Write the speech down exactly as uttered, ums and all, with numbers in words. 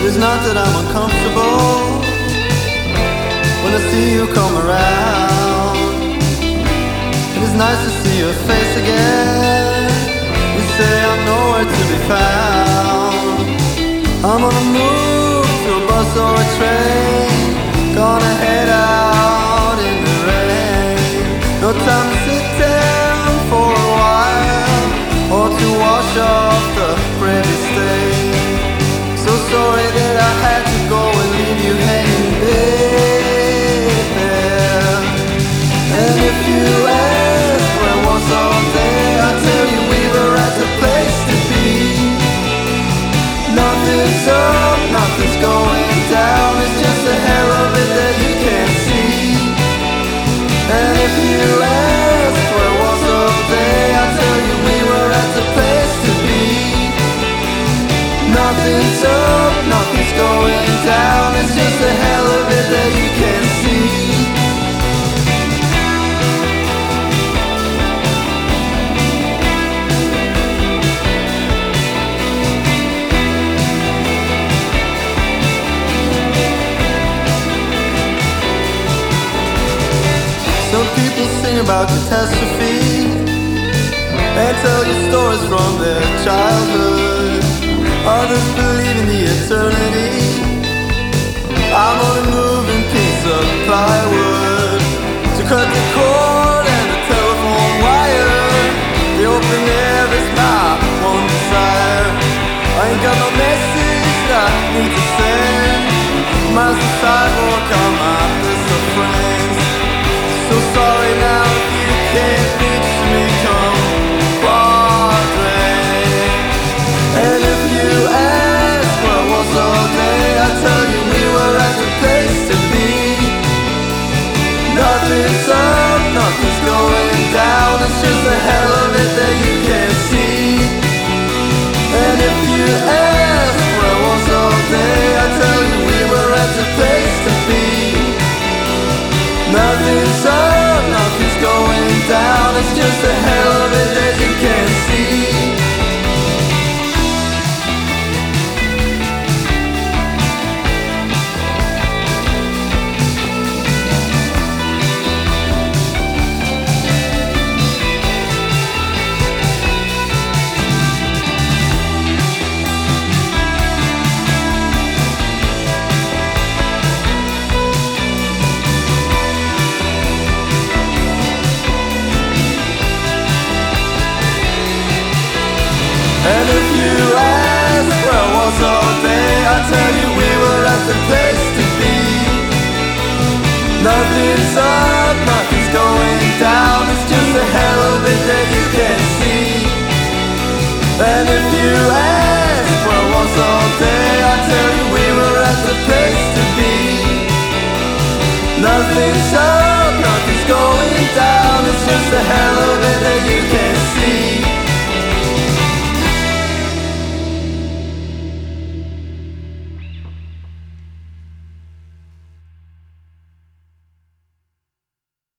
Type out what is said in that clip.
it's not that I'm uncomfortable when I see you come around. And it's nice to see your face again. You say I'm nowhere to be found. I'm on the move to a bus or a train, gonna head out in the rain. No time to sit down for a while or to wash off the previous stain. So sorry that I had to go and leave you hanging there. And if you ask where I was all day, I'll tell you we were at the place to be. Nothing's up, nothing's going down, it's just a hell of it that you can't see. And if you ask where I was all day, I'll tell you we were at the place to be. Nothing's up, nothing's going down, it's just a hell of it that you can't see. Some people sing about catastrophe and tell you stories from their childhood. Others believe in the eternity. I'm on a moving piece of plywood to cut the cord and the telephone wire. The open air is my one desire. I ain't got no message that I need to send. Miles the sidewalk on my list of friends. So sorry now if you can't reach me, come Broadway. And if you ask where I was all day, I tell you we were at the place to be. Nothing's up, nothing's going down, it's just a hell of it that you can't see. And if you ask where I was all day, I tell you we were at the place to be. Nothing's up, nothing's going down, it's just a hell of it that you can't see. And if you ask where I was all day, I'll tell you we were at the place to be. Nothing's up.